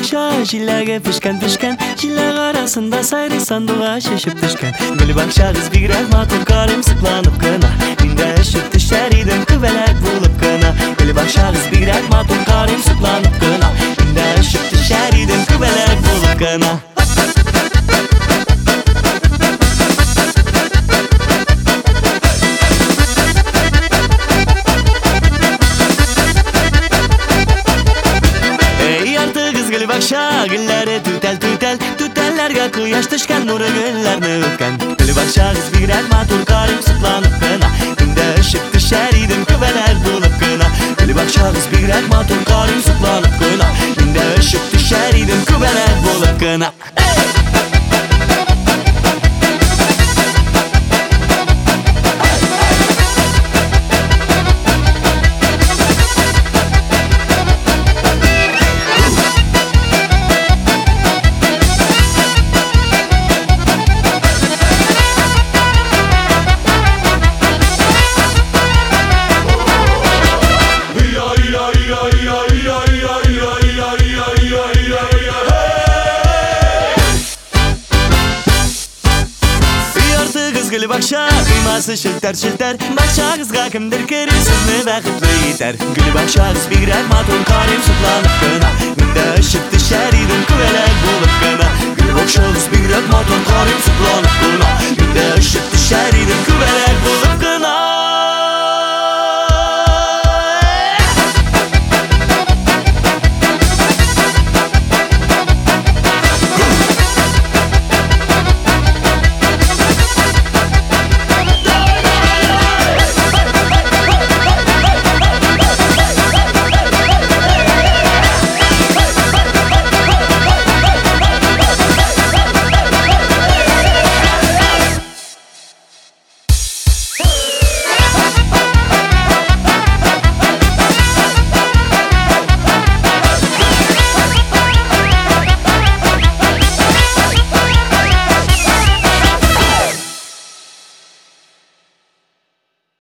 akşa jillerge pişken jiller arasında sayrı sandığa şaşıp düşken Gülü bakşa kız bir matun karım sıklanıp kına Minde ışık düşer idim kıvelek bulup kına Gülü bakşa kız bir matun karım sıklanıp kına Minde ışık düşer idim kıvelek bulup kına Bakşa gülleri tütellerge kıyaş düşken nuru güllerini öpken Gülü bakşa kız bir matun karım sıklanıp kına Günde ışık düşer idim küveler bulup kına Gülü bakşa kız bir matun karım sıklanıp kına Günde ışık düşer idim küveler bulup kına Gülü bakşa kıyması şilter Bakşa kızga kimdir kerir sizni vakitli yeter Gülü bakşa kız bir matun karim sıklanıp kına Günde ışık düşer idim küvelek bulup